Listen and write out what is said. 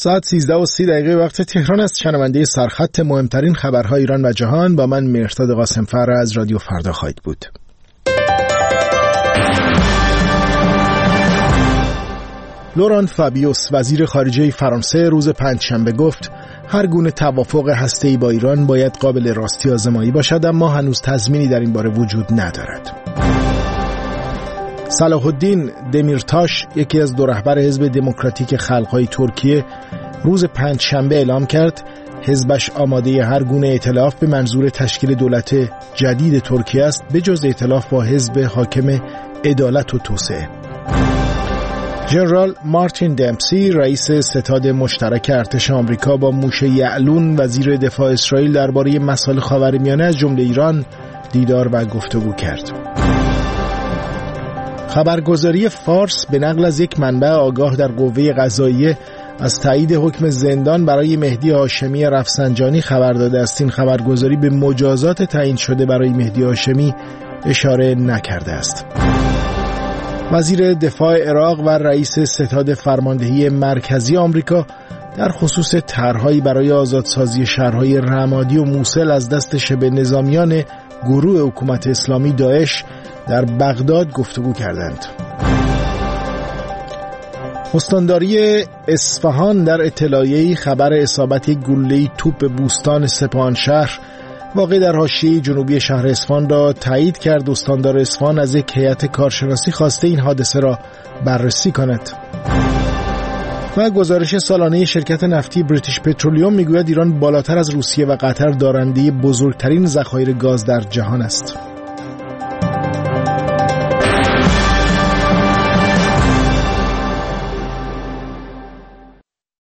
ساعت 13:30 وقت تهران است. شنونده سرخط مهمترین خبرهای ایران و جهان با من مهرداد قاسم‌فر از رادیو فردا خواهید بود. لوران فابیوس وزیر خارجه فرانسه روز پنجشنبه گفت هر گونه توافق هسته‌ای با ایران باید قابل راستی آزمایی باشد، اما هنوز تضمینی در این باره وجود ندارد. صلاح الدین دمیرتاش، یکی از دو رهبر حزب دموکراتیک خلق‌های ترکیه، روز پنجشنبه اعلام کرد حزبش آماده هر گونه ائتلاف به منظور تشکیل دولت جدید ترکیه است، به جز ائتلاف با حزب حاکم عدالت و توسعه. ژنرال مارتین دمپسی، رئیس ستاد مشترک ارتش آمریکا، با موشه یعلون وزیر دفاع اسرائیل درباره مسائل خاورمیانه از جمله ایران دیدار و گفتگو کرد. خبرگزاری فارس به نقل از یک منبع آگاه در قوه قضاییه از تایید حکم زندان برای مهدی هاشمی رفسنجانی خبر داده است. این خبرگزاری به مجازات تعیین شده برای مهدی هاشمی اشاره نکرده است. وزیر دفاع عراق و رئیس ستاد فرماندهی مرکزی آمریکا در خصوص طرح‌هایی برای آزادسازی شهرهای رمادی و موصل از دست شبه نظامیان گروه حکومت اسلامی داعش در بغداد گفتگو کردند. استانداری اصفهان در اطلاعیه‌ای خبر اصابت گلوله‌ای توپ به بوستان سپاهانشهر واقع در حاشیه جنوبی شهر اصفهان را تایید کرد. استاندار اصفهان از یک هیئت کارشناسی خواسته این حادثه را بررسی کند. و گزارش سالانه شرکت نفتی بریتیش پترولیوم میگوید ایران بالاتر از روسیه و قطر دارنده بزرگترین ذخایر گاز در جهان است.